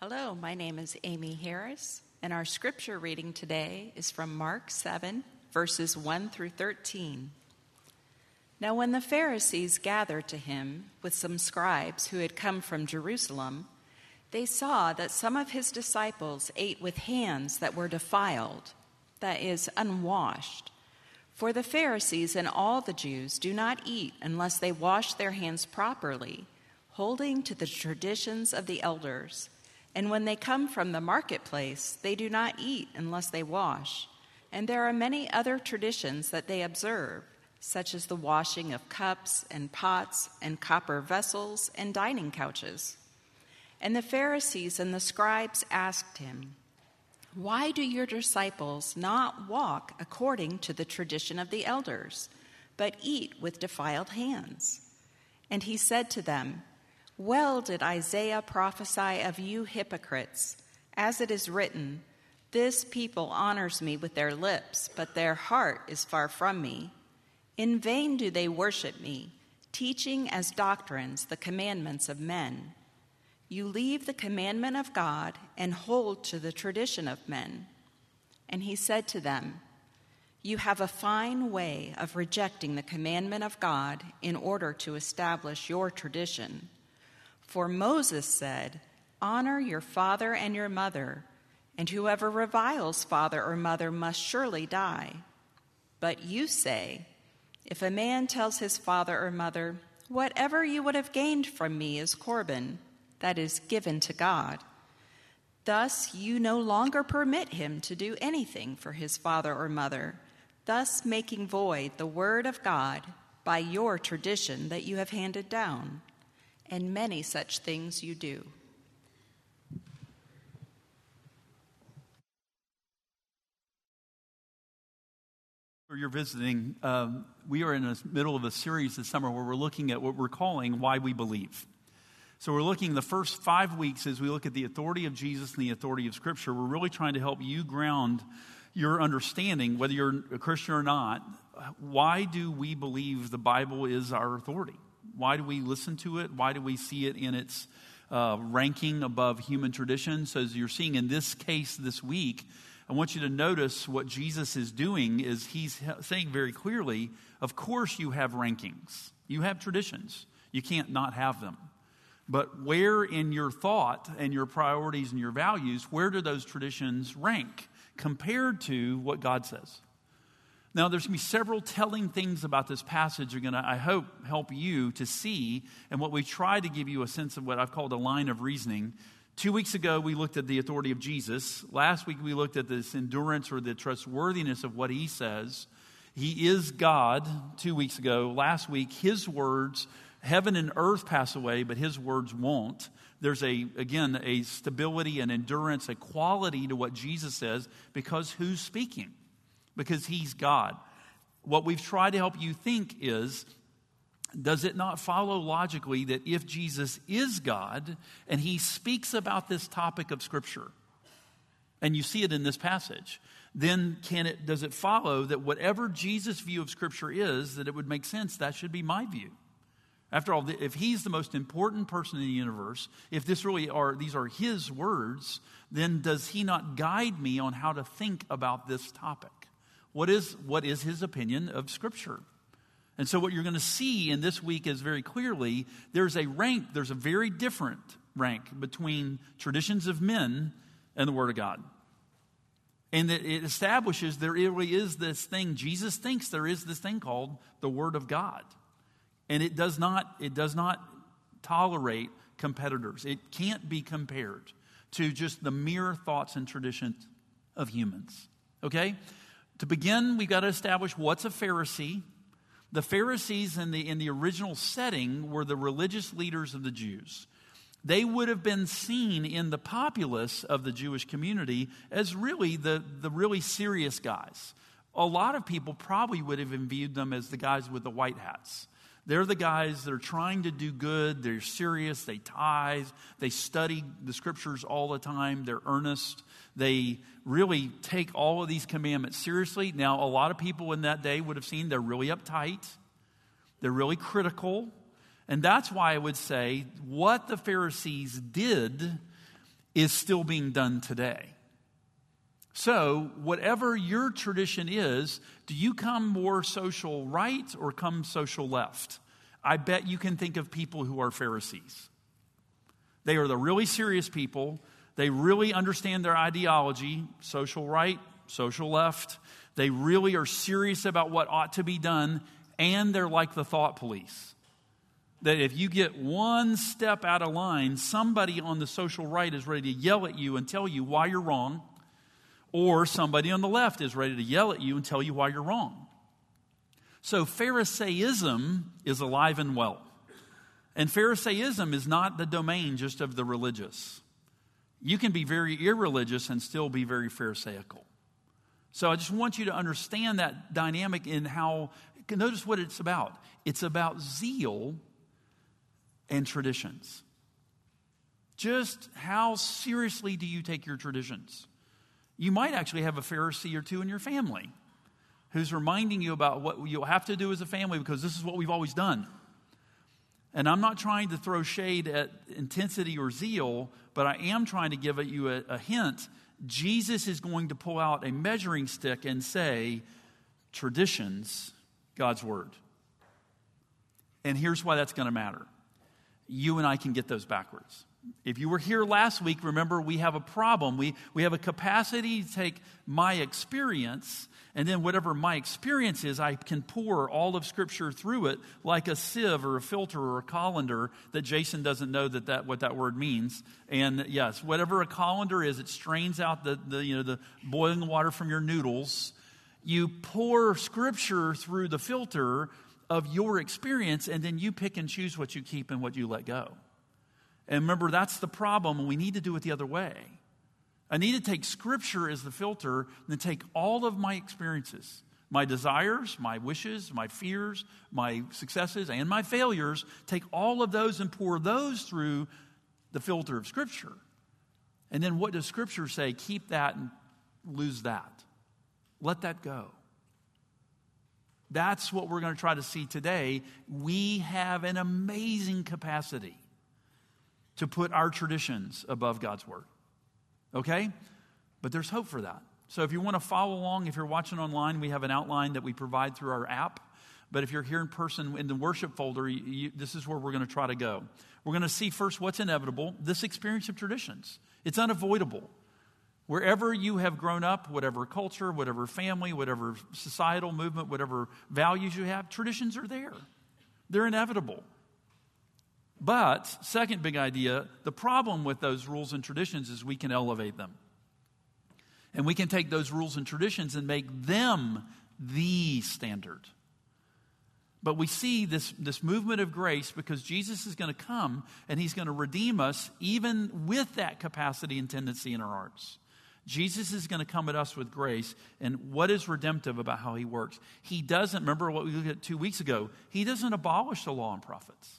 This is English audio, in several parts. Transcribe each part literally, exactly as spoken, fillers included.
Hello, my name is Amy Harris, and our scripture reading today is from Mark seven, verses one through thirteen. Now when the Pharisees gathered to him with some scribes who had come from Jerusalem, they saw that some of his disciples ate with hands that were defiled, that is, unwashed. For the Pharisees and all the Jews do not eat unless they wash their hands properly, holding to the traditions of the elders. And when they come from the marketplace, they do not eat unless they wash. And there are many other traditions that they observe, such as the washing of cups and pots and copper vessels and dining couches. And the Pharisees and the scribes asked him, "Why do your disciples not walk according to the tradition of the elders, but eat with defiled hands?" And he said to them, "Well did Isaiah prophesy of you hypocrites, as it is written, 'This people honors me with their lips, but their heart is far from me. In vain do they worship me, teaching as doctrines the commandments of men. You leave the commandment of God and hold to the tradition of men.' And he said to them, 'You have a fine way of rejecting the commandment of God in order to establish your tradition. For Moses said, "Honor your father and your mother," and whoever reviles father or mother must surely die. But you say, if a man tells his father or mother, "Whatever you would have gained from me is Corban," that is, given to God, thus you no longer permit him to do anything for his father or mother, thus making void the word of God by your tradition that you have handed down. And many such things you do." You're visiting, um, we are in the middle of a series this summer where we're looking at what we're calling Why We Believe. So we're looking the first five weeks as we look at the authority of Jesus and the authority of Scripture. We're really trying to help you ground your understanding, whether you're a Christian or not. Why do we believe the Bible is our authority? Why do we listen to it? Why do we see it in its uh, ranking above human tradition? So as you're seeing in this case this week, I want you to notice what Jesus is doing is he's saying very clearly, of course you have rankings. You have traditions. You can't not have them. But where in your thought and your priorities and your values, where do those traditions rank compared to what God says? Now, there's going to be several telling things about this passage that are going to, I hope, help you to see, and what we try to give you a sense of what I've called a line of reasoning. Two weeks ago, we looked at the authority of Jesus. Last week, we looked at this endurance or the trustworthiness of what he says. He is God. Two weeks ago. Last week, his words, heaven and earth pass away, but his words won't. There's, a again, a stability, an endurance, a quality to what Jesus says because who's speaking? Because he's God. What we've tried to help you think is, does it not follow logically that if Jesus is God and he speaks about this topic of Scripture, and you see it in this passage, then can it does it follow that whatever Jesus' view of Scripture is, that it would make sense that should be my view? After all, if he's the most important person in the universe, if this really are these are his words, then does he not guide me on how to think about this topic? What is what is his opinion of Scripture? And so what you're going to see in this week is very clearly there's a rank, there's a very different rank between traditions of men and the Word of God. And that it establishes there really is this thing, Jesus thinks there is this thing called the Word of God. And it does not, it does not tolerate competitors. It can't be compared to just the mere thoughts and traditions of humans. Okay? To begin, we've got to establish what's a Pharisee. The Pharisees in the, in the original setting were the religious leaders of the Jews. They would have been seen in the populace of the Jewish community as really the, the really serious guys. A lot of people probably would have viewed them as the guys with the white hats. They're the guys that are trying to do good. They're serious. They tithe. They study the Scriptures all the time. They're earnest. They really take all of these commandments seriously. Now, a lot of people in that day would have seen they're really uptight. They're really critical. And that's why I would say what the Pharisees did is still being done today. So, whatever your tradition is, do you come more social right or come social left? I bet you can think of people who are Pharisees. They are the really serious people. They really understand their ideology, social right, social left. They really are serious about what ought to be done, and they're like the thought police. That if you get one step out of line, somebody on the social right is ready to yell at you and tell you why you're wrong, or somebody on the left is ready to yell at you and tell you why you're wrong. So Pharisaism is alive and well. And Pharisaism is not the domain just of the religious. You can be very irreligious and still be very Pharisaical. So I just want you to understand that dynamic in how, notice what it's about. It's about zeal and traditions. Just how seriously do you take your traditions? You might actually have a Pharisee or two in your family who's reminding you about what you'll have to do as a family because this is what we've always done. And I'm not trying to throw shade at intensity or zeal, but I am trying to give you a, a hint. Jesus is going to pull out a measuring stick and say, traditions, God's word. And here's why that's going to matter. You and I can get those backwards. If you were here last week, remember we have a problem. We, we have a capacity to take my experience, and then whatever my experience is, I can pour all of Scripture through it like a sieve or a filter or a colander that Jason doesn't know that, that what that word means. And yes, whatever a colander is, it strains out the, the, you know, the boiling water from your noodles. You pour Scripture through the filter of your experience, and then you pick and choose what you keep and what you let go. And remember, that's the problem, and we need to do it the other way. I need to take Scripture as the filter and then take all of my experiences, my desires, my wishes, my fears, my successes, and my failures, take all of those and pour those through the filter of Scripture. And then what does Scripture say? Keep that and lose that. Let that go. That's what we're going to try to see today. We have an amazing capacity to put our traditions above God's word. Okay? But there's hope for that. So if you want to follow along, if you're watching online, we have an outline that we provide through our app. But if you're here in person in the worship folder, you, you, this is where we're going to try to go. We're going to see first what's inevitable, this experience of traditions. It's unavoidable. Wherever you have grown up, whatever culture, whatever family, whatever societal movement, whatever values you have, traditions are there. They're inevitable. But, second big idea, the problem with those rules and traditions is we can elevate them. And we can take those rules and traditions and make them the standard. But we see this, this movement of grace because Jesus is going to come and he's going to redeem us even with that capacity and tendency in our hearts. Jesus is going to come at us with grace. And what is redemptive about how he works? He doesn't, remember what we looked at two weeks ago, he doesn't abolish the law and prophets.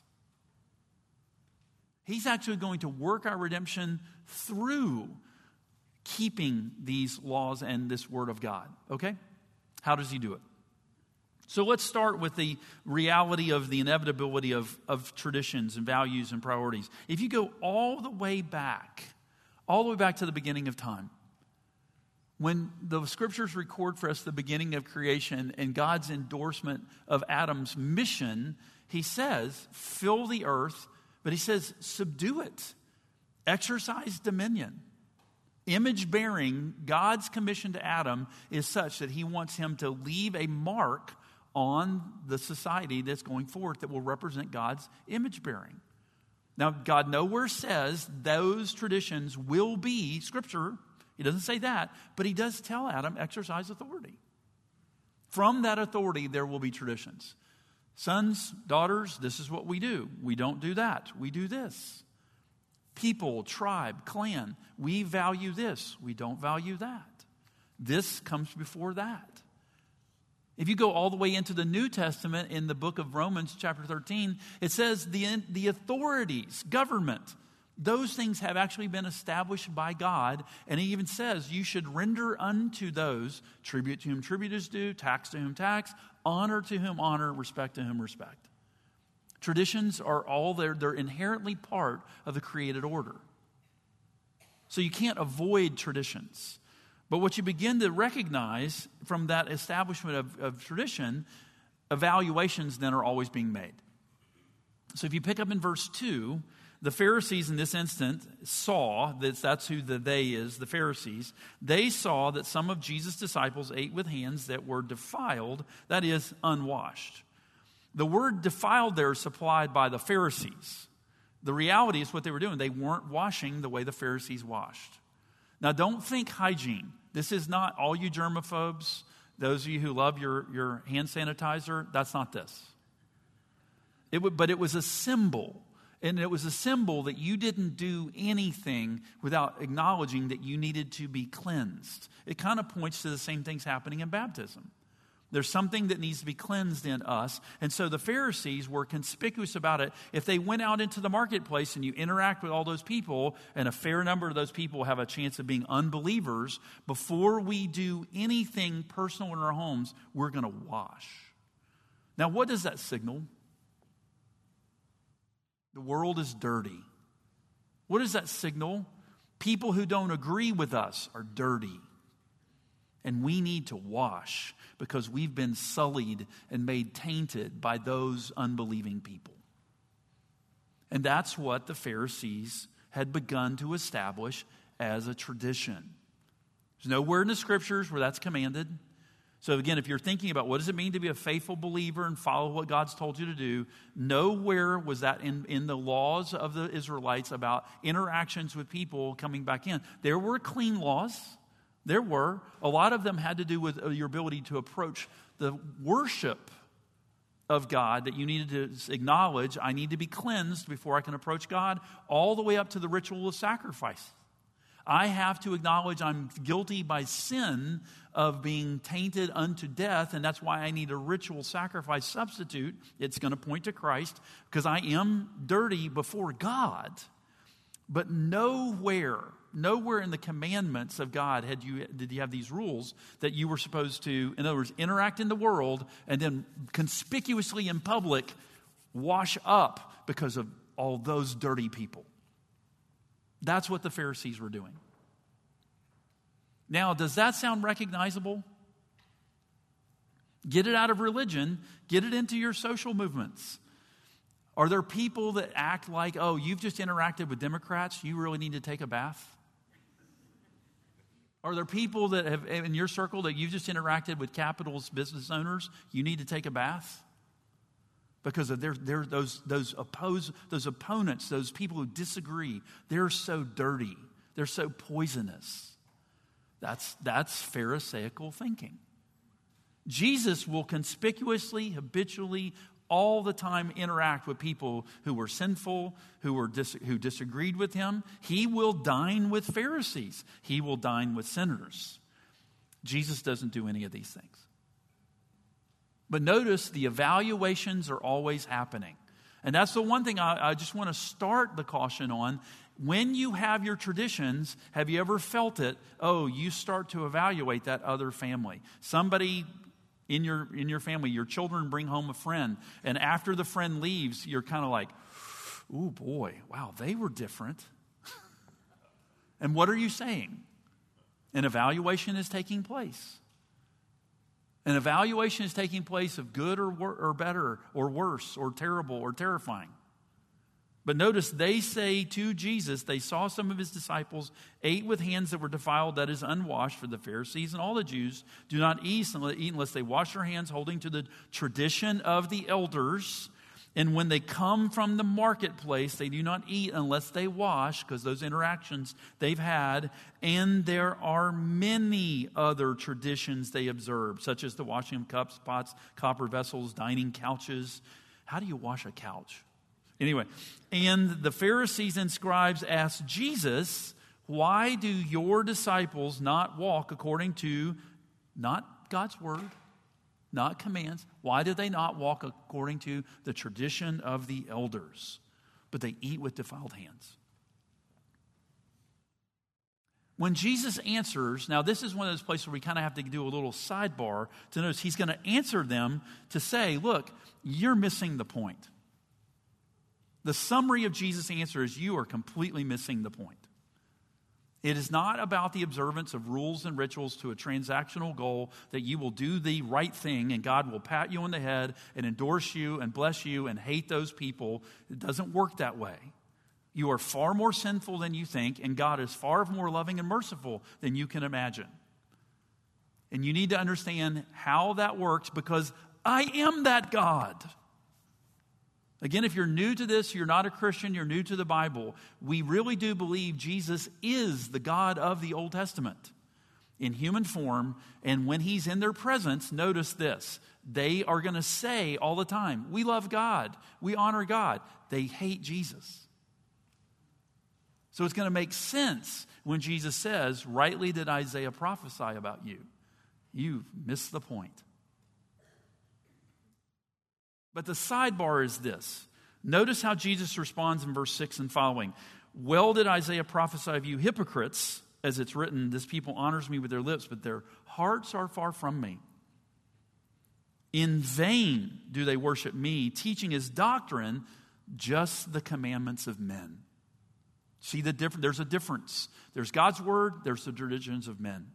He's actually going to work our redemption through keeping these laws and this word of God. Okay? How does he do it? So let's start with the reality of the inevitability of, of traditions and values and priorities. If you go all the way back, all the way back to the beginning of time, when the scriptures record for us the beginning of creation and God's endorsement of Adam's mission, he says, fill the earth. But he says, subdue it. Exercise dominion. Image bearing, God's commission to Adam is such that he wants him to leave a mark on the society that's going forth that will represent God's image bearing. Now, God nowhere says those traditions will be Scripture. He doesn't say that, but he does tell Adam, exercise authority. From that authority, there will be traditions. Sons, daughters, this is what we do. We don't do that. We do this. People, tribe, clan, we value this. We don't value that. This comes before that. If you go all the way into the New Testament in the book of Romans chapter thirteen, it says the, the authorities, government, those things have actually been established by God. And he even says you should render unto those tribute to whom tribute is due, tax to whom tax, honor to whom honor, respect to whom respect. Traditions are all there. They're inherently part of the created order. So you can't avoid traditions. But what you begin to recognize from that establishment of, of tradition, evaluations then are always being made. So if you pick up in verse two, the Pharisees in this instant saw, that that's who the they is, the Pharisees, they saw that some of Jesus' disciples ate with hands that were defiled, that is, unwashed. The word defiled there is supplied by the Pharisees. The reality is what they were doing. They weren't washing the way the Pharisees washed. Now, don't think hygiene. This is not all you germaphobes, those of you who love your, your hand sanitizer. That's not this. It would, but it was a symbol. And it was a symbol that you didn't do anything without acknowledging that you needed to be cleansed. It kind of points to the same things happening in baptism. There's something that needs to be cleansed in us. And so the Pharisees were conspicuous about it. If they went out into the marketplace and you interact with all those people, and a fair number of those people have a chance of being unbelievers, before we do anything personal in our homes, we're going to wash. Now, what does that signal? The world is dirty. What does that signal? People who don't agree with us are dirty. And we need to wash because we've been sullied and made tainted by those unbelieving people. And that's what the Pharisees had begun to establish as a tradition. There's nowhere in the scriptures where that's commanded. So again, if you're thinking about what does it mean to be a faithful believer and follow what God's told you to do, nowhere was that in, in the laws of the Israelites about interactions with people coming back in. There were clean laws. There were. A lot of them had to do with your ability to approach the worship of God, that you needed to acknowledge, I need to be cleansed before I can approach God, all the way up to the ritual of sacrifice. I have to acknowledge I'm guilty by sin of being tainted unto death, and that's why I need a ritual sacrifice substitute. It's going to point to Christ, because I am dirty before God. But nowhere, nowhere in the commandments of God had you did you have these rules that you were supposed to, in other words, interact in the world and then conspicuously in public wash up because of all those dirty people. That's what the Pharisees were doing. Now, does that sound recognizable? Get it out of religion. Get it into your social movements. Are there people that act like, oh, you've just interacted with Democrats, you really need to take a bath? Are there people that have in your circle that you've just interacted with capitalist business owners, you need to take a bath? Because of their, their, those, those, oppose, those opponents, those people who disagree, they're so dirty. They're so poisonous. That's, that's Pharisaical thinking. Jesus will conspicuously, habitually, all the time interact with people who were sinful, who were dis, who disagreed with him. He will dine with Pharisees. He will dine with sinners. Jesus doesn't do any of these things. But notice the evaluations are always happening. And that's the one thing I, I just want to start the caution on. When you have your traditions, have you ever felt it? Oh, you start to evaluate that other family. Somebody in your in your family, your children bring home a friend. And after the friend leaves, you're kind of like, ooh, boy, wow, they were different. And what are you saying? An evaluation is taking place. An evaluation is taking place of good or, wor- or better or worse or terrible or terrifying. But notice they say to Jesus, they saw some of his disciples ate with hands that were defiled, that is unwashed, for the Pharisees and all the Jews do not eat unless they wash their hands, holding to the tradition of the elders. And when they come from the marketplace, they do not eat unless they wash, because those interactions they've had. And there are many other traditions they observe, such as the washing of cups, pots, copper vessels, dining couches. How do you wash a couch? Anyway, and the Pharisees and scribes asked Jesus, why do your disciples not walk according to, not God's word, not commands, why do they not walk according to the tradition of the elders, but they eat with defiled hands? When Jesus answers, now this is one of those places where we kind of have to do a little sidebar to notice he's going to answer them to say, look, you're missing the point. The summary of Jesus' answer is you are completely missing the point. It is not about the observance of rules and rituals to a transactional goal that you will do the right thing and God will pat you on the head and endorse you and bless you and hate those people. It doesn't work that way. You are far more sinful than you think, and God is far more loving and merciful than you can imagine. And you need to understand how that works, because I am that God. Again, if you're new to this, you're not a Christian, you're new to the Bible, we really do believe Jesus is the God of the Old Testament in human form. And when he's in their presence, notice this, they are going to say all the time, we love God, we honor God. They hate Jesus. So it's going to make sense when Jesus says, rightly did Isaiah prophesy about you. You've missed the point. But the sidebar is this. Notice how Jesus responds in verse six and following. Well did Isaiah prophesy of you hypocrites, as it's written, this people honors me with their lips, but their hearts are far from me. In vain do they worship me, teaching as doctrine just the commandments of men. See the difference? There's a difference. There's God's word, there's the traditions of men.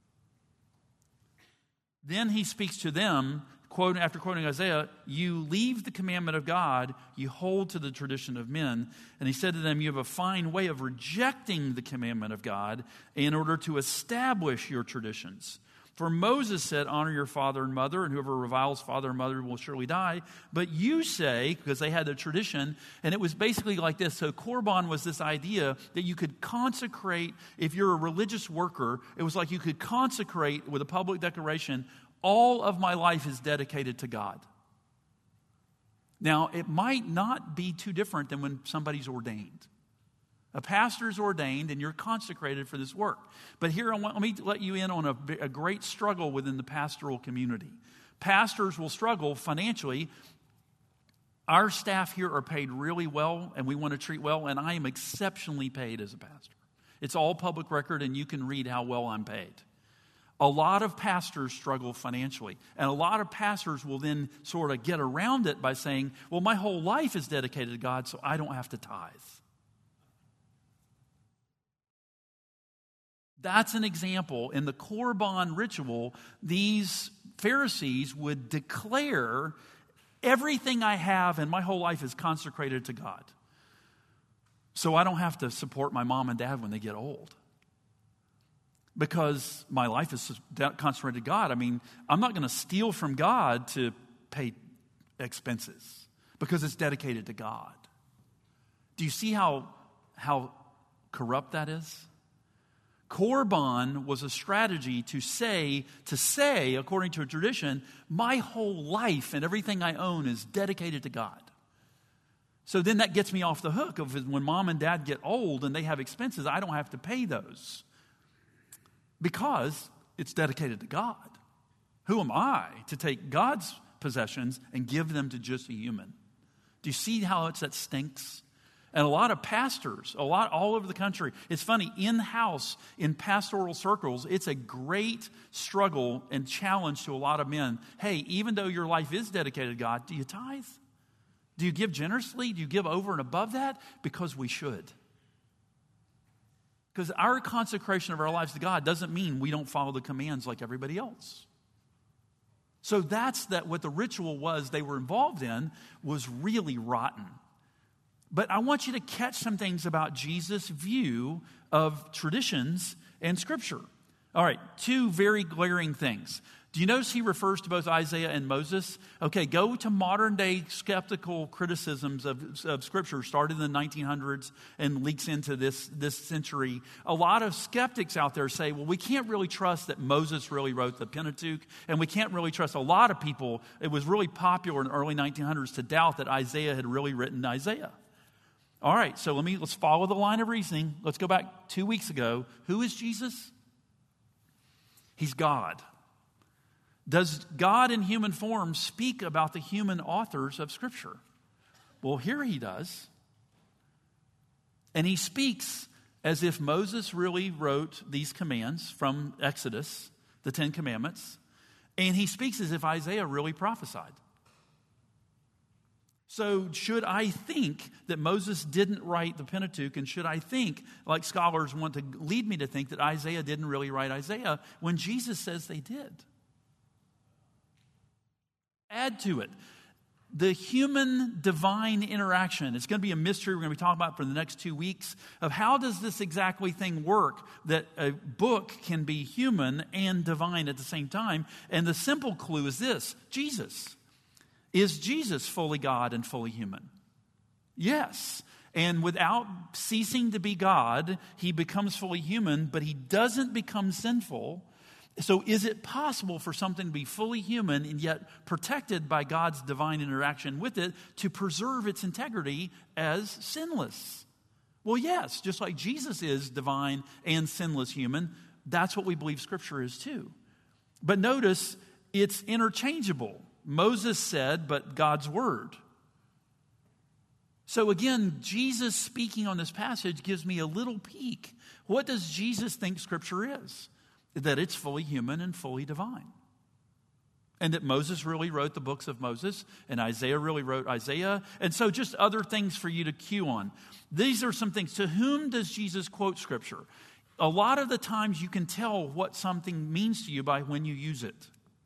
Then he speaks to them, quote, after quoting Isaiah, you leave the commandment of God, you hold to the tradition of men. And he said to them, you have a fine way of rejecting the commandment of God in order to establish your traditions. For Moses said, honor your father and mother, and whoever reviles father and mother will surely die. But you say, because they had a tradition, and it was basically like this. So Korban was this idea that you could consecrate, if you're a religious worker, it was like you could consecrate with a public declaration, all of my life is dedicated to God. Now, it might not be too different than when somebody's ordained. A pastor is ordained and you're consecrated for this work. But here, I want, let me let you in on a, a great struggle within the pastoral community. Pastors will struggle financially. Our staff here are paid really well and we want to treat well, and I am exceptionally paid as a pastor. It's all public record and you can read how well I'm paid. A lot of pastors struggle financially, and a lot of pastors will then sort of get around it by saying, well, my whole life is dedicated to God, so I don't have to tithe. That's an example. In the Korban ritual, these Pharisees would declare, everything I have and my whole life is consecrated to God. So I don't have to support my mom and dad when they get old. Because my life is consecrated to God. I mean, I'm not going to steal from God to pay expenses because it's dedicated to God. Do you see how, how corrupt that is? Korban was a strategy to say, to say, according to a tradition, my whole life and everything I own is dedicated to God. So then that gets me off the hook of when mom and dad get old and they have expenses, I don't have to pay those because it's dedicated to God. Who am I to take God's possessions and give them to just a human? Do you see how it's that stinks? And a lot of pastors, a lot all over the country, it's funny, in-house, in pastoral circles, it's a great struggle and challenge to a lot of men. Hey, even though your life is dedicated to God, do you tithe? Do you give generously? Do you give over and above that? Because we should. Because our consecration of our lives to God doesn't mean we don't follow the commands like everybody else. So that's that what the ritual was they were involved in was really rotten. But I want you to catch some things about Jesus' view of traditions and Scripture. All right, two very glaring things. Do you notice he refers to both Isaiah and Moses? Okay, go to modern day skeptical criticisms of, of Scripture, started in the nineteen hundreds and leaks into this, this century. A lot of skeptics out there say, well, we can't really trust that Moses really wrote the Pentateuch, and we can't really trust a lot of people. It was really popular in the early nineteen hundreds to doubt that Isaiah had really written Isaiah. All right, so let me, let's follow the line of reasoning. Let's go back two weeks ago. Who is Jesus? He's God. Does God in human form speak about the human authors of Scripture? Well, here he does. And he speaks as if Moses really wrote these commands from Exodus, the Ten Commandments. And he speaks as if Isaiah really prophesied. So should I think that Moses didn't write the Pentateuch, and should I think, like scholars want to lead me to think, that Isaiah didn't really write Isaiah when Jesus says they did? Add to it the human-divine interaction. It's going to be a mystery we're going to be talking about for the next two weeks of how does this exactly thing work, that a book can be human and divine at the same time. And the simple clue is this: Jesus. Is Jesus fully God and fully human? Yes. And without ceasing to be God, he becomes fully human, but he doesn't become sinful. So is it possible for something to be fully human and yet protected by God's divine interaction with it to preserve its integrity as sinless? Well, yes, just like Jesus is divine and sinless human, that's what we believe Scripture is too. But notice, it's interchangeable. Moses said, but God's word. So again, Jesus speaking on this passage gives me a little peek. What does Jesus think Scripture is? That it's fully human and fully divine. And that Moses really wrote the books of Moses, and Isaiah really wrote Isaiah. And so just other things for you to cue on. These are some things. To whom does Jesus quote Scripture? A lot of the times you can tell what something means to you by when you use it.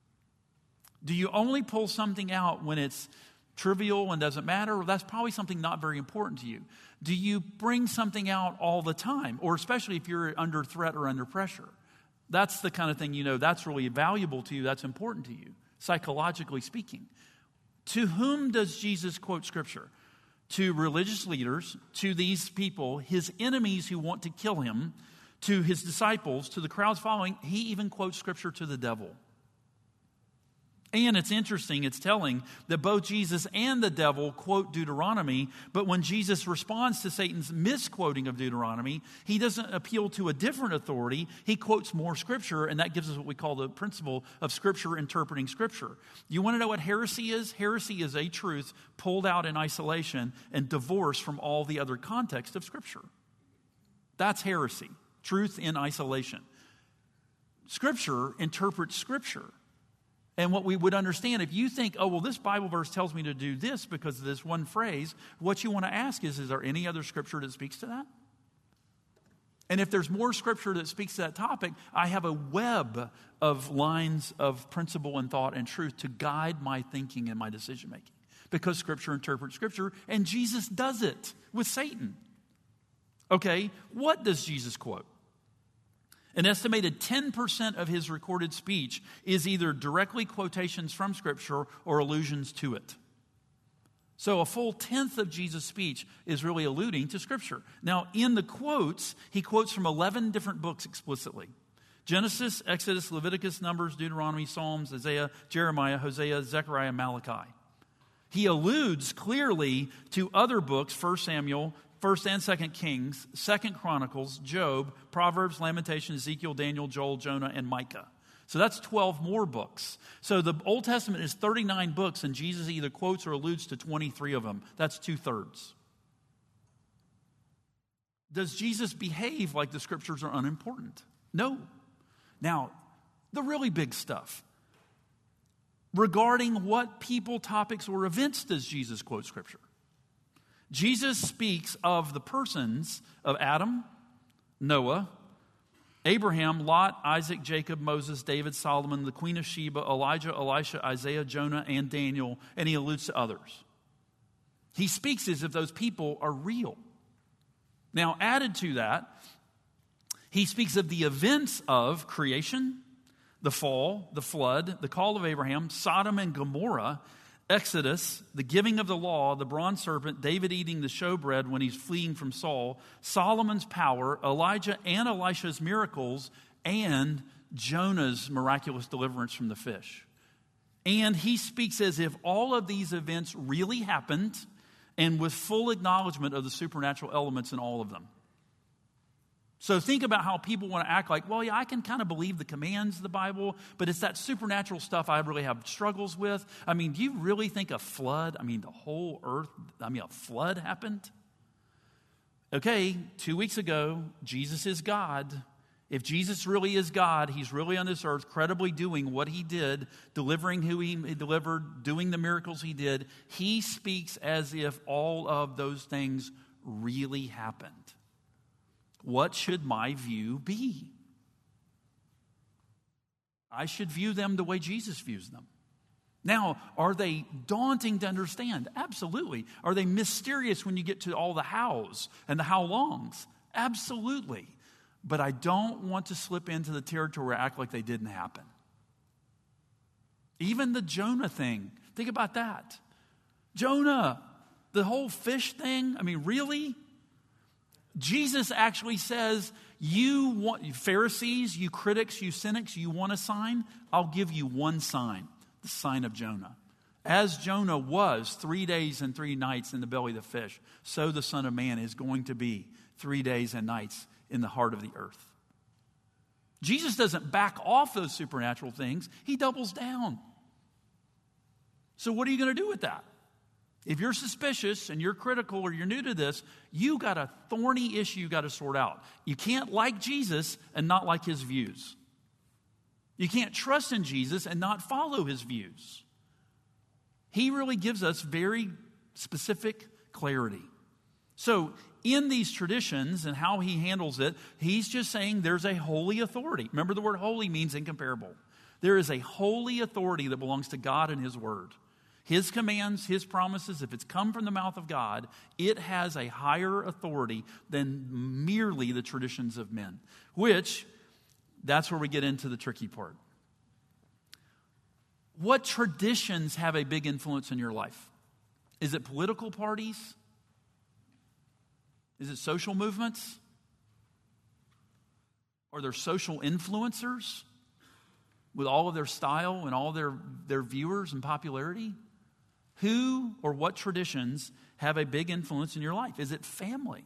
Do you only pull something out when it's trivial and doesn't matter? Well, that's probably something not very important to you. Do you bring something out all the time, or especially if you're under threat or under pressure? That's the kind of thing, you know, that's really valuable to you, that's important to you, psychologically speaking. To whom does Jesus quote Scripture? To religious leaders, to these people, his enemies who want to kill him, to his disciples, to the crowds following. He even quotes Scripture to the devil. And it's interesting, it's telling that both Jesus and the devil quote Deuteronomy, but when Jesus responds to Satan's misquoting of Deuteronomy, he doesn't appeal to a different authority. He quotes more Scripture, and that gives us what we call the principle of Scripture interpreting Scripture. You want to know what heresy is? Heresy is a truth pulled out in isolation and divorced from all the other context of Scripture. That's heresy, truth in isolation. Scripture interprets Scripture. And what we would understand, if you think, oh, well, this Bible verse tells me to do this because of this one phrase, what you want to ask is, is there any other Scripture that speaks to that? And if there's more Scripture that speaks to that topic, I have a web of lines of principle and thought and truth to guide my thinking and my decision making. Because Scripture interprets Scripture, and Jesus does it with Satan. Okay, what does Jesus quote? An estimated ten percent of his recorded speech is either directly quotations from Scripture or allusions to it. So a full tenth of Jesus' speech is really alluding to Scripture. Now, in the quotes, he quotes from eleven different books explicitly. Genesis, Exodus, Leviticus, Numbers, Deuteronomy, Psalms, Isaiah, Jeremiah, Hosea, Zechariah, Malachi. He alludes clearly to other books, First Samuel, First and Second Kings, Second Chronicles, Job, Proverbs, Lamentations, Ezekiel, Daniel, Joel, Jonah, and Micah. So that's twelve more books. So the Old Testament is thirty-nine books, and Jesus either quotes or alludes to twenty-three of them. That's two-thirds. Does Jesus behave like the Scriptures are unimportant? No. Now, the really big stuff. Regarding what people, topics, or events does Jesus quote Scripture? Jesus speaks of the persons of Adam, Noah, Abraham, Lot, Isaac, Jacob, Moses, David, Solomon, the Queen of Sheba, Elijah, Elisha, Isaiah, Jonah, and Daniel, and he alludes to others. He speaks as if those people are real. Now, added to that, he speaks of the events of creation, the fall, the flood, the call of Abraham, Sodom and Gomorrah, Exodus, the giving of the law, the bronze serpent, David eating the showbread when he's fleeing from Saul, Solomon's power, Elijah and Elisha's miracles, and Jonah's miraculous deliverance from the fish. And he speaks as if all of these events really happened and with full acknowledgement of the supernatural elements in all of them. So think about how people want to act like, well, yeah, I can kind of believe the commands of the Bible, but it's that supernatural stuff I really have struggles with. I mean, do you really think a flood, I mean, the whole earth, I mean, a flood happened? Okay, two weeks ago, Jesus is God. If Jesus really is God, he's really on this earth, credibly doing what he did, delivering who he delivered, doing the miracles he did, he speaks as if all of those things really happened. What should my view be? I should view them the way Jesus views them. Now, are they daunting to understand? Absolutely. Are they mysterious when you get to all the hows and the how longs? Absolutely. But I don't want to slip into the territory where I act like they didn't happen. Even the Jonah thing, think about that. Jonah, the whole fish thing, I mean, really? Jesus actually says, you want, you Pharisees, you critics, you cynics, you want a sign? I'll give you one sign, the sign of Jonah. As Jonah was three days and three nights in the belly of the fish, so the Son of Man is going to be three days and nights in the heart of the earth. Jesus doesn't back off those supernatural things. He doubles down. So what are you going to do with that? If you're suspicious and you're critical or you're new to this, you got a thorny issue you got to sort out. You can't like Jesus and not like his views. You can't trust in Jesus and not follow his views. He really gives us very specific clarity. So in these traditions and how he handles it, he's just saying there's a holy authority. Remember, the word holy means incomparable. There is a holy authority that belongs to God and his word. His commands, his promises, if it's come from the mouth of God, it has a higher authority than merely the traditions of men. Which, that's where we get into the tricky part. What traditions have a big influence in your life? Is it political parties? Is it social movements? Are there social influencers with all of their style and all their, their viewers and popularity? Who or what traditions have a big influence in your life? Is it family?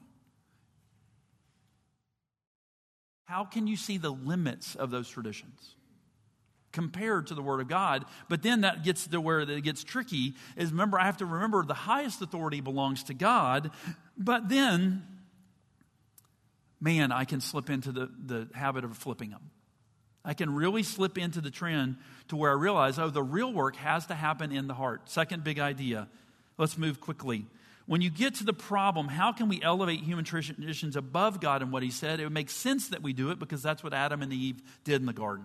How can you see the limits of those traditions compared to the Word of God? But then that gets to where it gets tricky is, remember, I have to remember the highest authority belongs to God, but then, man, I can slip into the, the habit of flipping them. I can really slip into the trend to where I realize, oh, the real work has to happen in the heart. Second big idea. Let's move quickly. When you get to the problem, how can we elevate human traditions above God and what he said? It would make sense that we do it because that's what Adam and Eve did in the garden.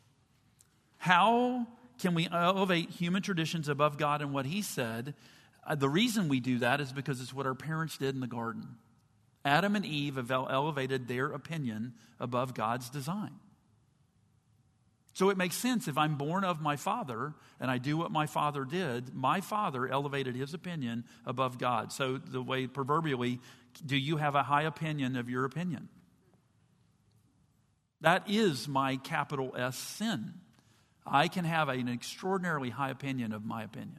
How can we elevate human traditions above God and what he said? Uh, the reason we do that is because it's what our parents did in the garden. Adam and Eve have elevated their opinion above God's design. So it makes sense if I'm born of my father and I do what my father did, my father elevated his opinion above God. So the way proverbially, do you have a high opinion of your opinion? That is my capital S sin. I can have an extraordinarily high opinion of my opinion.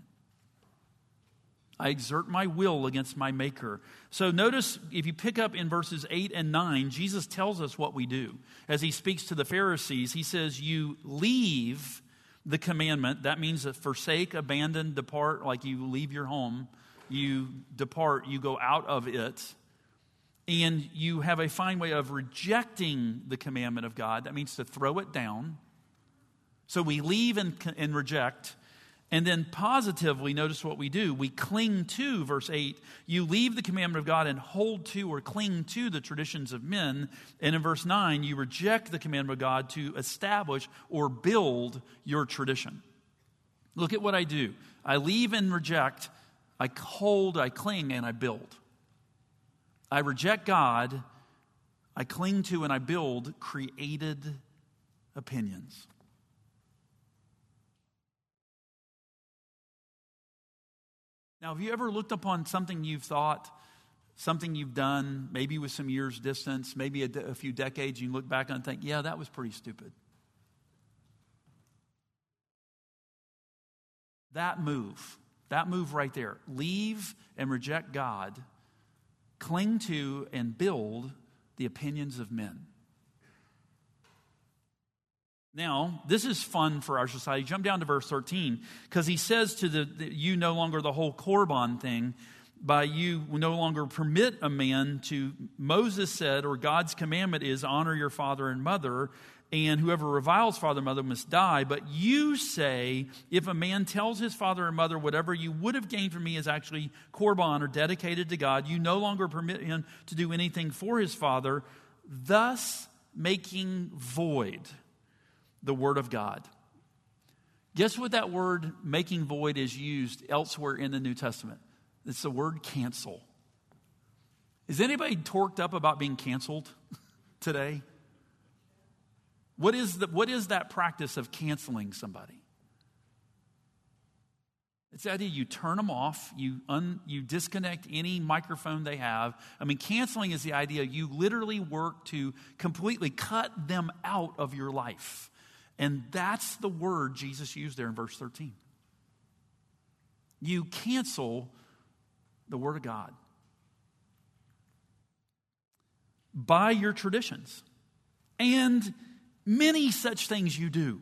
I exert my will against my maker. So notice, if you pick up in verses eight and nine, Jesus tells us what we do. As he speaks to the Pharisees, he says, you leave the commandment. That means that forsake, abandon, depart, like you leave your home. You depart, you go out of it. And you have a fine way of rejecting the commandment of God. That means to throw it down. So we leave and, and reject. And then positively, notice what we do. We cling to, verse eight, you leave the commandment of God and hold to or cling to the traditions of men. And in verse nine, you reject the commandment of God to establish or build your tradition. Look at what I do. I leave and reject. I hold, I cling, and I build. I reject God. I cling to and I build created opinions. Now, have you ever looked upon something you've thought, something you've done, maybe with some years distance, maybe a, de- a few decades, you look back on it and think, yeah, that was pretty stupid. That move, that move right there, leave and reject God, cling to and build the opinions of men. Now, this is fun for our society. Jump down to verse thirteen, because he says to the, the, you no longer the whole Korban thing. by you no longer permit a man to, Moses said, or God's commandment is, honor your father and mother, and whoever reviles father and mother must die. But you say, if a man tells his father and mother, whatever you would have gained from me is actually korban or dedicated to God, you no longer permit him to do anything for his father, thus making void the word of God. Guess what that word making void is used elsewhere in the New Testament? It's the word cancel. Is anybody torqued up about being canceled today? What is the, what is that practice of canceling somebody? It's the idea you turn them off, you un, you disconnect any microphone they have. I mean, canceling is the idea you literally work to completely cut them out of your life. And that's the word Jesus used there in verse thirteen. You cancel the word of God by your traditions and many such things you do.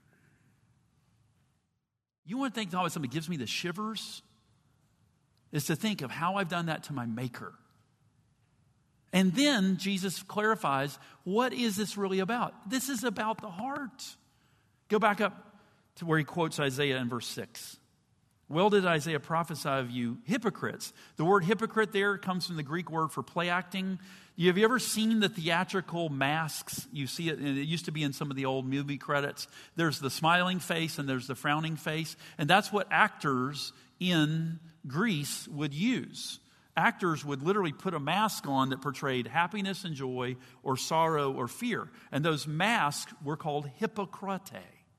You want to think how somebody gives me the shivers? Is to think of how I've done that to my Maker. And then Jesus clarifies, what is this really about? This is about the heart. Go back up to where he quotes Isaiah in verse six. Well did Isaiah prophesy of you hypocrites. The word hypocrite there comes from the Greek word for play acting. Have you ever seen the theatrical masks? You see it, and it used to be in some of the old movie credits. There's the smiling face and there's the frowning face. And that's what actors in Greece would use. Actors would literally put a mask on that portrayed happiness and joy or sorrow or fear. And those masks were called hypocrite.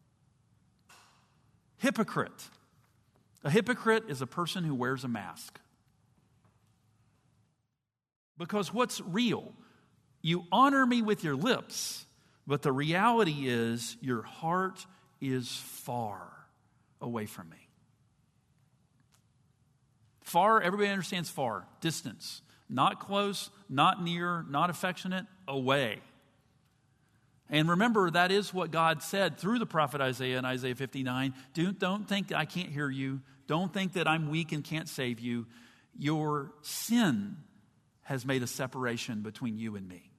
Hypocrite. A hypocrite is a person who wears a mask. Because what's real? You honor me with your lips, but the reality is your heart is far away from me. Far, everybody understands far, distance. Not close, not near, not affectionate, away. And remember, that is what God said through the prophet Isaiah in Isaiah fifty-nine. Don't, don't think that I can't hear you. Don't think that I'm weak and can't save you. Your sin has made a separation between you and me.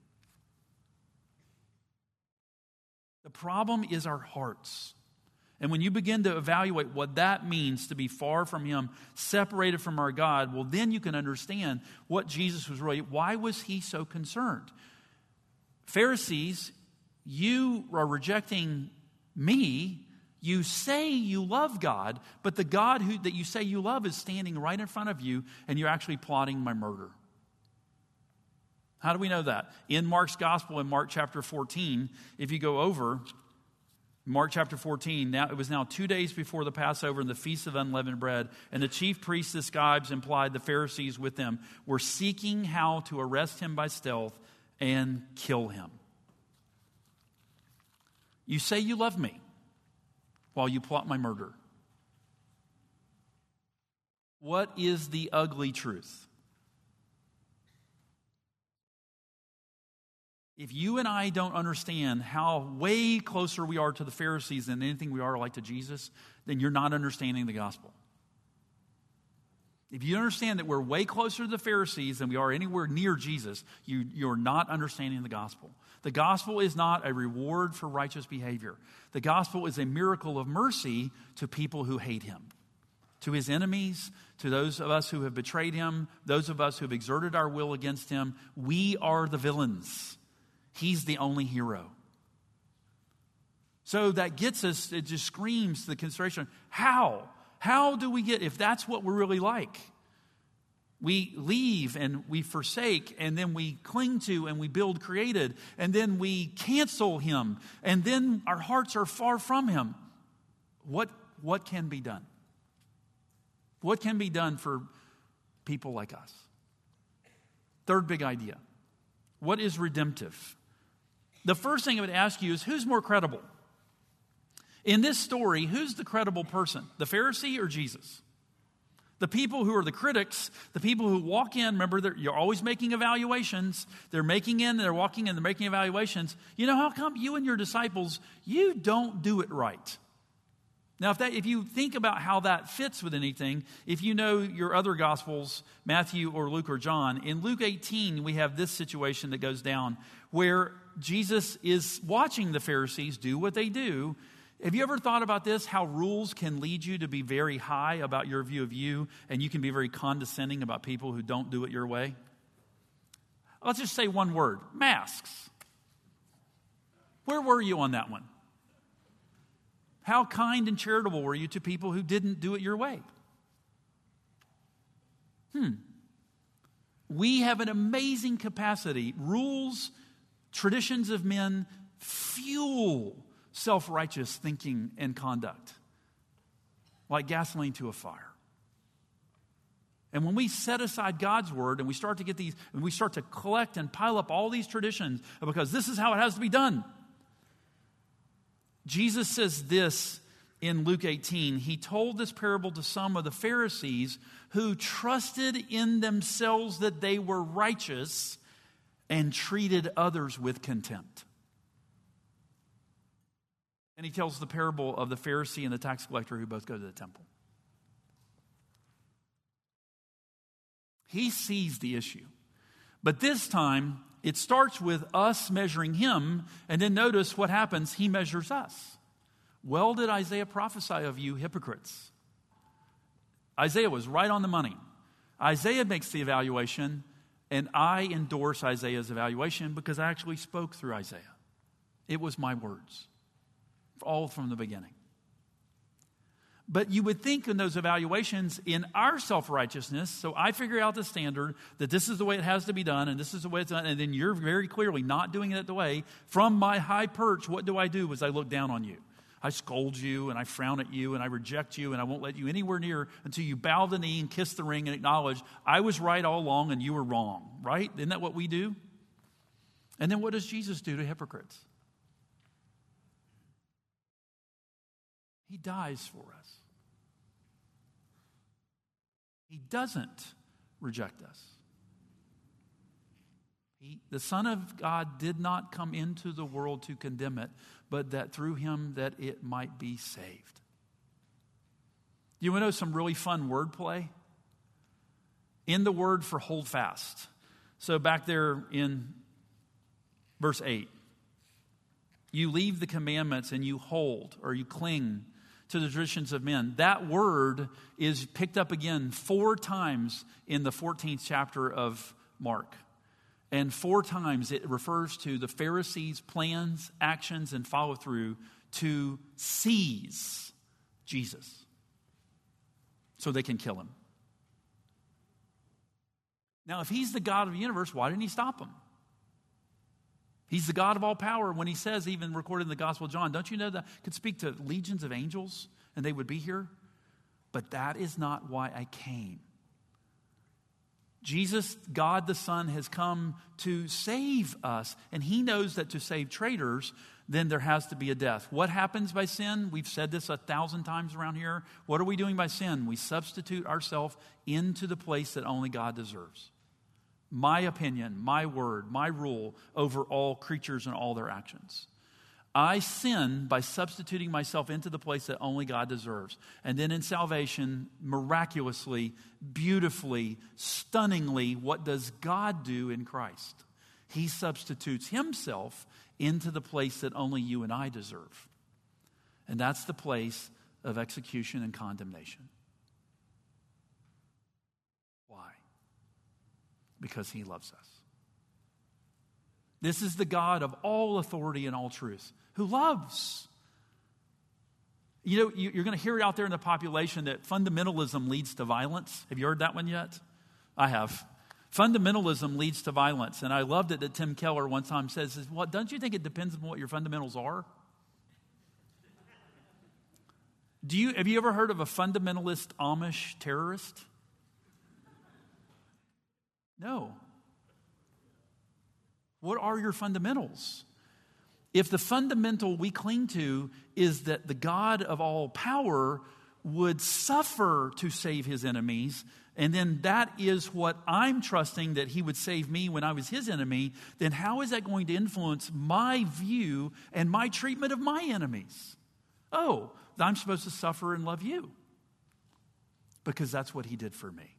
The problem is our hearts. And when you begin to evaluate what that means to be far from Him, separated from our God, well, then you can understand what Jesus was really, why was He so concerned? Pharisees, you are rejecting me. You say you love God, but the God who, that you say you love is standing right in front of you, and you're actually plotting my murder. How do we know that? In Mark's gospel, in Mark chapter fourteen, if you go over, Mark chapter fourteen, now it was now two days before the Passover and the Feast of Unleavened Bread, and the chief priests, the scribes, implied the Pharisees with them, were seeking how to arrest him by stealth and kill him. You say you love me while you plot my murder. What is the ugly truth? If you and I don't understand how way closer we are to the Pharisees than anything we are like to Jesus, then you're not understanding the gospel. If you understand that we're way closer to the Pharisees than we are anywhere near Jesus, you, you're not understanding the gospel. The gospel is not a reward for righteous behavior. The gospel is a miracle of mercy to people who hate Him, to His enemies, to those of us who have betrayed Him, those of us who have exerted our will against Him. We are the villains. He's the only hero. So that gets us, it just screams the consideration. How? How do we get, if that's what we're really like? We leave and we forsake, and then we cling to and we build created, and then we cancel Him, and then our hearts are far from Him. What, what can be done? What can be done for people like us? Third big idea. What is redemptive? The first thing I would ask you is, who's more credible? In this story, who's the credible person? The Pharisee or Jesus? The people who are the critics, the people who walk in, remember, you're always making evaluations. They're making in, they're walking in, they're making evaluations. You know, how come you and your disciples, you don't do it right? Now, if that, if you think about how that fits with anything, if you know your other Gospels, Matthew or Luke or John, in Luke eighteen, we have this situation that goes down where Jesus is watching the Pharisees do what they do. Have you ever thought about this, how rules can lead you to be very high about your view of you, and you can be very condescending about people who don't do it your way? Let's just say one word, masks. Where were you on that one? How kind and charitable were you to people who didn't do it your way? Hmm. We have an amazing capacity. Rules, traditions of men fuel self-righteous thinking and conduct like gasoline to a fire. And when we set aside God's word and we start to get these, and we start to collect and pile up all these traditions because this is how it has to be done. Jesus says this in Luke eighteen. He told this parable to some of the Pharisees who trusted in themselves that they were righteous and treated others with contempt. And he tells the parable of the Pharisee and the tax collector who both go to the temple. He sees the issue. But this time, it starts with us measuring him, and then notice what happens. He measures us. Well did Isaiah prophesy of you hypocrites. Isaiah was right on the money. Isaiah makes the evaluation, and I endorse Isaiah's evaluation because I actually spoke through Isaiah. It was my words, all from the beginning. But you would think in those evaluations, in our self-righteousness, so I figure out the standard that this is the way it has to be done, and this is the way it's done, and then you're very clearly not doing it the way. From my high perch, what do I do as I look down on you? I scold you, and I frown at you, and I reject you, and I won't let you anywhere near until you bow the knee and kiss the ring and acknowledge, I was right all along and you were wrong, right? Isn't that what we do? And then what does Jesus do to hypocrites? He dies for us. He doesn't reject us. He, the Son of God did not come into the world to condemn it, but that through him that it might be saved. You want to know some really fun wordplay? In the word for hold fast. So back there in verse eight, you leave the commandments and you hold or you cling to the traditions of men. That word is picked up again four times in the fourteenth chapter of Mark. And four times it refers to the Pharisees' plans, actions, and follow through to seize Jesus so they can kill him. Now, if he's the God of the universe, why didn't he stop him? He's the God of all power. When he says, even recorded in the Gospel of John, don't you know that could speak to legions of angels and they would be here? But that is not why I came. Jesus, God the Son, has come to save us. And he knows that to save traitors, then there has to be a death. What happens by sin? We've said this a thousand times around here. What are we doing by sin? We substitute ourselves into the place that only God deserves. My opinion, my word, my rule over all creatures and all their actions. I sin by substituting myself into the place that only God deserves. And then in salvation, miraculously, beautifully, stunningly, what does God do in Christ? He substitutes himself into the place that only you and I deserve. And that's the place of execution and condemnation. Why? Because he loves us. This is the God of all authority and all truth, who loves. You know, you're going to hear it out there in the population that fundamentalism leads to violence. Have you heard that one yet? I have. Fundamentalism leads to violence. And I loved it that Tim Keller one time says, well, don't you think it depends on what your fundamentals are? Do you, have you ever heard of a fundamentalist Amish terrorist? No. What are your fundamentals? If the fundamental we cling to is that the God of all power would suffer to save his enemies, and then that is what I'm trusting that he would save me when I was his enemy, then how is that going to influence my view and my treatment of my enemies? Oh, I'm supposed to suffer and love you because that's what he did for me.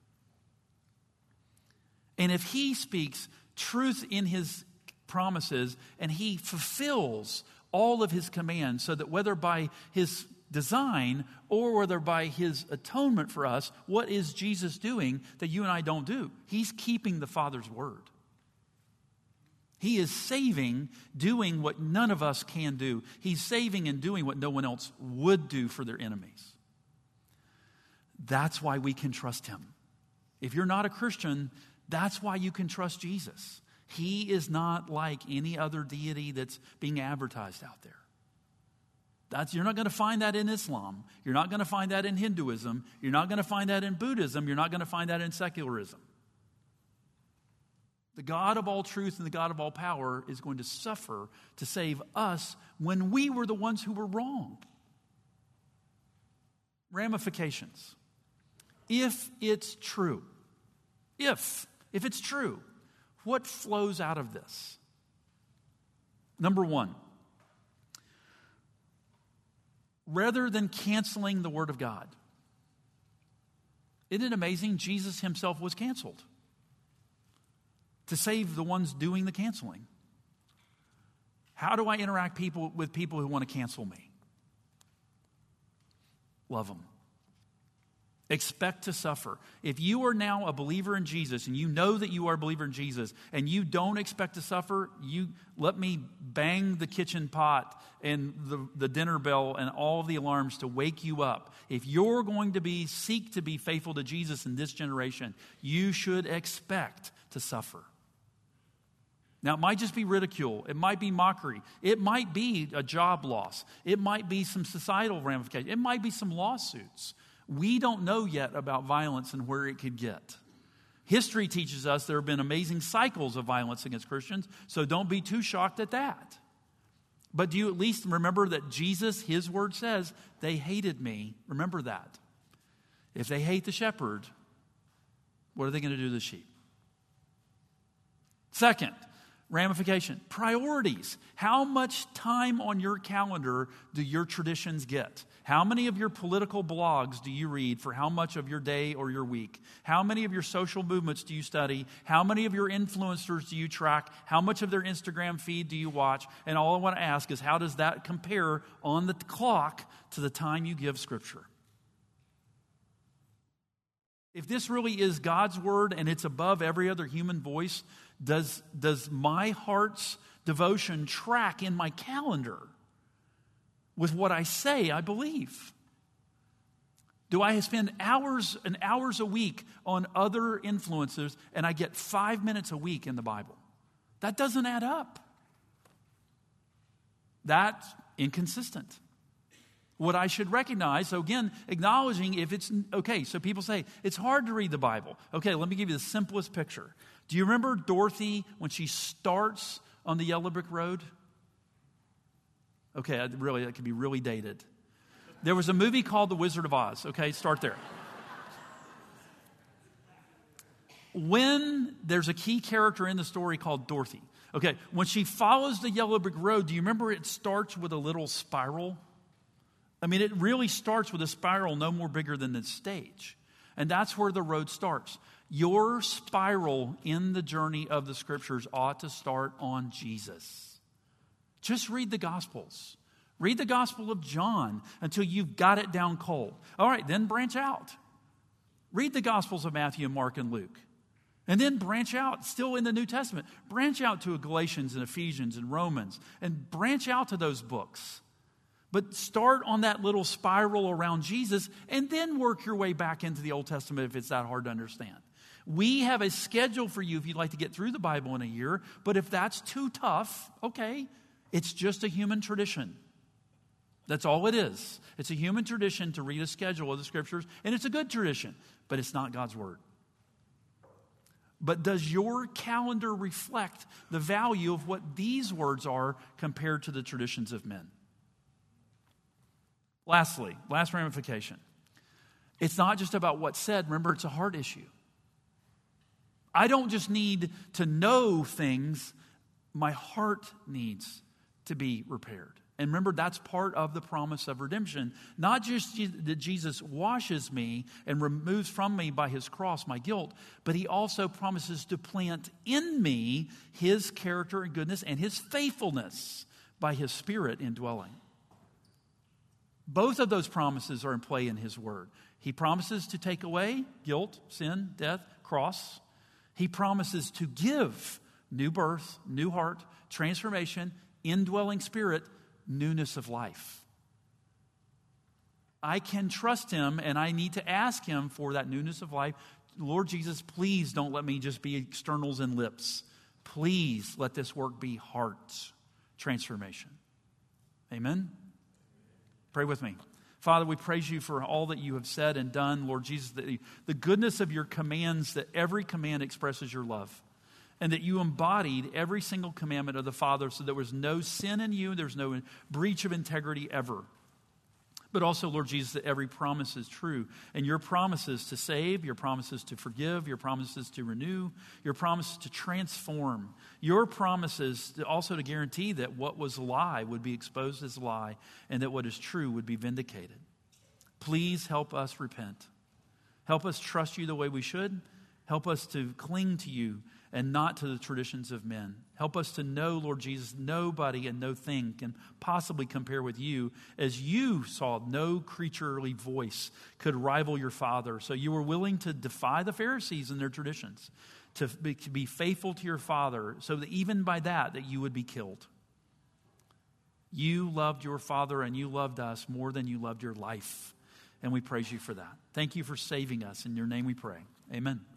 And if he speaks truth in his promises and he fulfills all of his commands, so that whether by his design or whether by his atonement for us, what is Jesus doing that you and I don't do? He's keeping the Father's word. He is saving, doing what none of us can do. He's saving and doing what no one else would do for their enemies. That's why we can trust him. If you're not a Christian, that's why you can trust Jesus. He is not like any other deity that's being advertised out there. That's, you're not going to find that in Islam. You're not going to find that in Hinduism. You're not going to find that in Buddhism. You're not going to find that in secularism. The God of all truth and the God of all power is going to suffer to save us when we were the ones who were wrong. Ramifications. If it's true, if, if it's true, what flows out of this? Number one, rather than canceling the Word of God, isn't it amazing? Jesus himself was canceled to save the ones doing the canceling. How do I interact people with people who want to cancel me? Love them. Expect to suffer. If you are now a believer in Jesus and you know that you are a believer in Jesus and you don't expect to suffer, you let me bang the kitchen pot and the, the dinner bell and all of the alarms to wake you up. If you're going to be seek to be faithful to Jesus in this generation, you should expect to suffer. Now, it might just be ridicule. It might be mockery. It might be a job loss. It might be some societal ramifications. It might be some lawsuits. We don't know yet about violence and where it could get. History teaches us there have been amazing cycles of violence against Christians, so don't be too shocked at that. But do you at least remember that Jesus, his word says, they hated me. Remember that. If they hate the shepherd, what are they going to do to the sheep? Second, ramification, priorities. How much time on your calendar do your traditions get? How many of your political blogs do you read for how much of your day or your week? How many of your social movements do you study? How many of your influencers do you track? How much of their Instagram feed do you watch? And all I want to ask is, how does that compare on the clock to the time you give Scripture? If this really is God's word and it's above every other human voice, does, does my heart's devotion track in my calendar with what I say I believe? Do I spend hours and hours a week on other influencers and I get five minutes a week in the Bible? That doesn't add up. That's inconsistent. What I should recognize, so again, acknowledging if it's, okay, so people say, it's hard to read the Bible. Okay, let me give you the simplest picture. Do you remember Dorothy when she starts on the Yellow Brick Road? Okay, really, that could be really dated. There was a movie called The Wizard of Oz. Okay, start there. When there's a key character in the story called Dorothy, okay, when she follows the Yellow Brick Road, do you remember it starts with a little spiral? I mean, it really starts with a spiral no more bigger than the stage. And that's where the road starts. Your spiral in the journey of the Scriptures ought to start on Jesus. Just read the Gospels. Read the Gospel of John until you've got it down cold. All right, then branch out. Read the Gospels of Matthew, Mark, and Luke. And then branch out, still in the New Testament. Branch out to Galatians and Ephesians and Romans. And branch out to those books. But start on that little spiral around Jesus and then work your way back into the Old Testament if it's that hard to understand. We have a schedule for you if you'd like to get through the Bible in a year. But if that's too tough, okay, it's just a human tradition. That's all it is. It's a human tradition to read a schedule of the Scriptures, and it's a good tradition, but it's not God's Word. But does your calendar reflect the value of what these words are compared to the traditions of men? Lastly, last ramification. It's not just about what's said. Remember, it's a heart issue. I don't just need to know things. My heart needs to be repaired. And remember, that's part of the promise of redemption. Not just that Jesus washes me and removes from me by his cross my guilt, but he also promises to plant in me his character and goodness and his faithfulness by his Spirit indwelling. Both of those promises are in play in his word. He promises to take away guilt, sin, death, cross. He promises to give new birth, new heart, transformation, indwelling Spirit, newness of life. I can trust him, and I need to ask him for that newness of life. Lord Jesus, please don't let me just be externals and lips. Please let this work be heart transformation. Amen? Pray with me. Father, we praise you for all that you have said and done, Lord Jesus, the, the goodness of your commands, that every command expresses your love. And that you embodied every single commandment of the Father so there was no sin in you, there was no breach of integrity ever. But also, Lord Jesus, that every promise is true. And your promises to save, your promises to forgive, your promises to renew, your promises to transform, your promises to also to guarantee that what was a lie would be exposed as a lie and that what is true would be vindicated. Please help us repent. Help us trust you the way we should. Help us to cling to you and not to the traditions of men. Help us to know, Lord Jesus, nobody and no thing can possibly compare with you, as you saw no creaturely voice could rival your Father. So you were willing to defy the Pharisees and their traditions, to be, to be faithful to your Father, so that even by that, that you would be killed. You loved your Father and you loved us more than you loved your life. And we praise you for that. Thank you for saving us. In your name we pray. Amen.